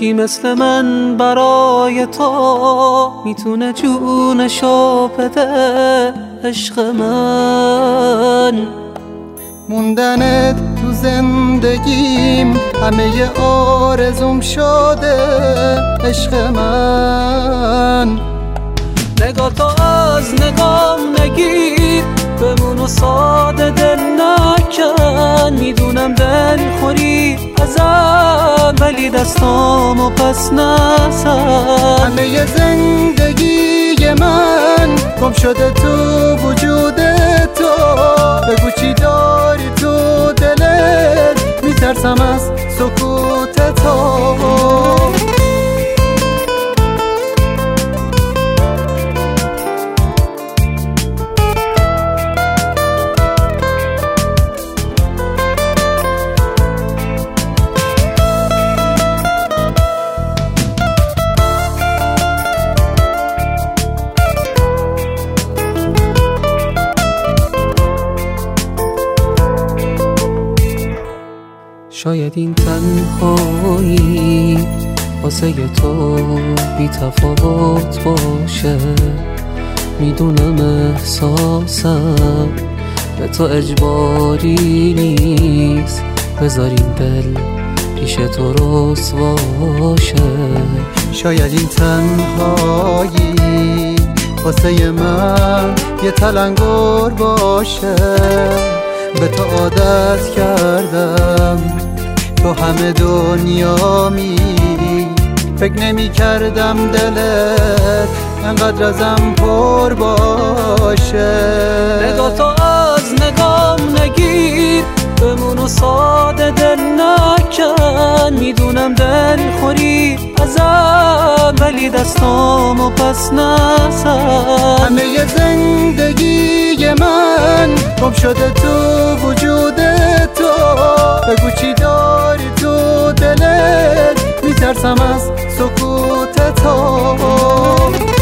کی مثل من برای تو میتونه جونشو بده عشق من؟ موندنت تو زندگیم همه آرزوم شده عشق من. نگاه تو از نگام نگیر، بمون و ساده دل نکن. میدونم دل خوری ازم ولی دستامو پس نزن. همه زندگی من گم شده تو وجود تو. بگو چی داری تو دلت، میترسم از سکوت تو. شاید این تنهایی واسه تو بی تفاوت باشه. میدونم احساسم به تو اجباری نیست، بذارین دل پیش تو رسوا باشه. شاید این تنهایی واسه من یه تلنگر باشه. به تو عادت کردم، تو همه دنیامی. فکر نمی کردم دلت انقدر ازم پر باشه. نگاه تو از نگام نگیر، بمون و ساده دل نکن. میدونم دل خوری ازم ولی دستامو پس نزن. همه زندگی من گم شده تو وجود تو. بگو چی داری تو دلت، میترسم از سکوت تو.